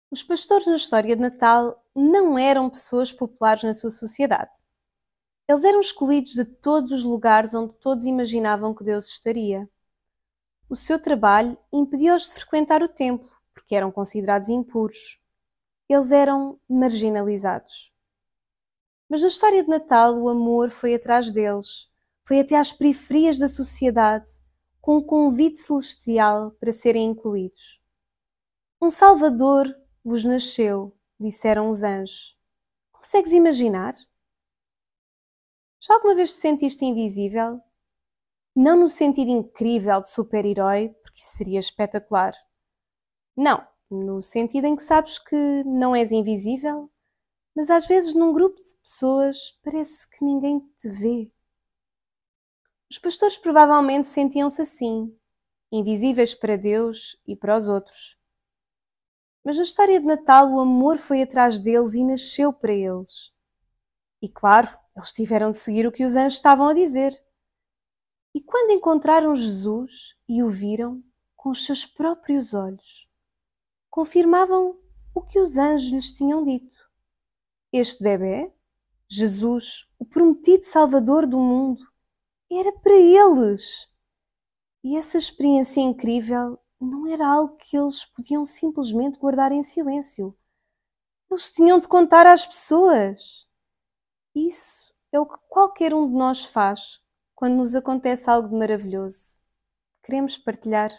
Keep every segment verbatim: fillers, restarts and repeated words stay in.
Os pastores na história de Natal não eram pessoas populares na sua sociedade. Eles eram excluídos de todos os lugares onde todos imaginavam que Deus estaria. O seu trabalho impediu-os de frequentar o templo, porque eram considerados impuros. Eles eram marginalizados. Mas na história de Natal, o amor foi atrás deles, foi até às periferias da sociedade, com um convite celestial para serem incluídos. Um Salvador vos nasceu, disseram os anjos. Consegues imaginar? Já alguma vez te sentiste invisível? Não no sentido incrível de super-herói, porque isso seria espetacular. Não, no sentido em que sabes que não és invisível, mas às vezes num grupo de pessoas parece que ninguém te vê. Os pastores provavelmente sentiam-se assim, invisíveis para Deus e para os outros. Mas na história de Natal o amor foi atrás deles e nasceu para eles. E claro, eles tiveram de seguir o que os anjos estavam a dizer. E quando encontraram Jesus e o viram com os seus próprios olhos, confirmavam o que os anjos lhes tinham dito. Este bebé, Jesus, o prometido Salvador do mundo, era para eles. E essa experiência incrível não era algo que eles podiam simplesmente guardar em silêncio. Eles tinham de contar às pessoas. Isso é o que qualquer um de nós faz quando nos acontece algo de maravilhoso. Queremos partilhar.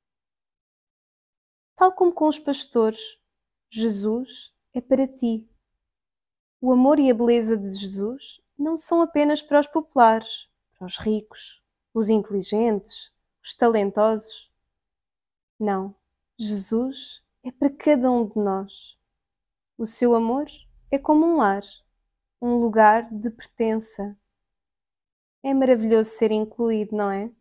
Tal como com os pastores, Jesus é para ti. O amor e a beleza de Jesus não são apenas para os populares, para os ricos, os inteligentes, os talentosos. Não, Jesus é para cada um de nós. O seu amor é como um lar, um lugar de pertença. É maravilhoso ser incluído, não é?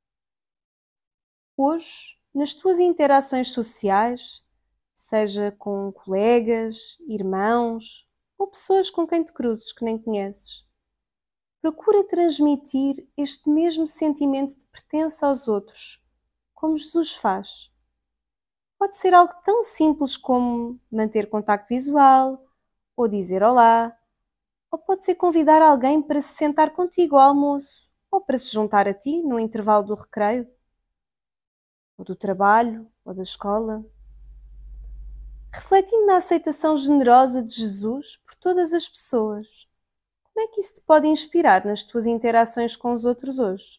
Hoje, nas tuas interações sociais, seja com colegas, irmãos ou pessoas com quem te cruzes que nem conheces, procura transmitir este mesmo sentimento de pertença aos outros, como Jesus faz. Pode ser algo tão simples como manter contacto visual, ou dizer olá, ou pode ser convidar alguém para se sentar contigo ao almoço, ou para se juntar a ti no intervalo do recreio, ou do trabalho, ou da escola. Refletindo na aceitação generosa de Jesus por todas as pessoas, como é que isso te pode inspirar nas tuas interações com os outros hoje?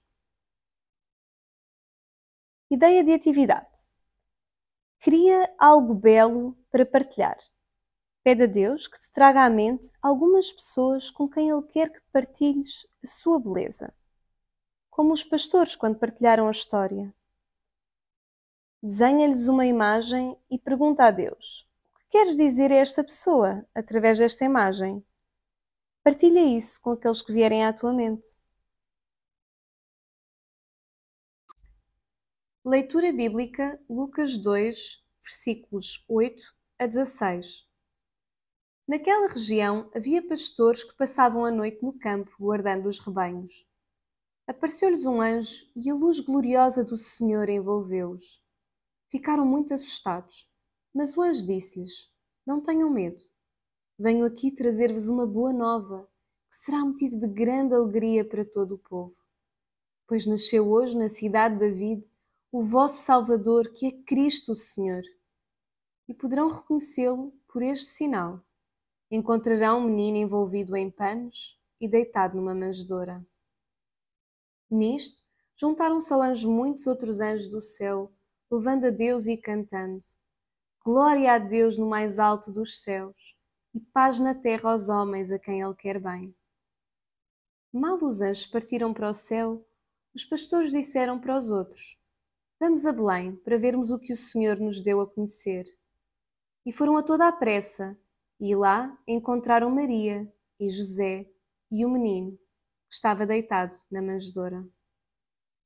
Ideia de atividade. Cria algo belo para partilhar. Pede a Deus que te traga à mente algumas pessoas com quem Ele quer que partilhes a sua beleza. Como os pastores quando partilharam a história. Desenha-lhes uma imagem e pergunta a Deus: o que queres dizer a esta pessoa através desta imagem? Partilha isso com aqueles que vierem à tua mente. Leitura bíblica, Lucas dois, versículos oito a dezasseis. Naquela região havia pastores que passavam a noite no campo guardando os rebanhos. Apareceu-lhes um anjo e a luz gloriosa do Senhor envolveu-os. Ficaram muito assustados, mas o anjo disse-lhes: não tenham medo. Venho aqui trazer-vos uma boa nova, que será motivo de grande alegria para todo o povo. Pois nasceu hoje na cidade de David o vosso Salvador, que é Cristo o Senhor. E poderão reconhecê-lo por este sinal. Encontrarão um menino envolvido em panos e deitado numa manjedoura. Nisto, juntaram-se ao anjo muitos outros anjos do céu, louvando a Deus e cantando: glória a Deus no mais alto dos céus, e paz na terra aos homens a quem Ele quer bem. Mal os anjos partiram para o céu, os pastores disseram para os outros: vamos a Belém para vermos o que o Senhor nos deu a conhecer. E foram a toda a pressa, e lá encontraram Maria e José e o menino, que estava deitado na manjedoura.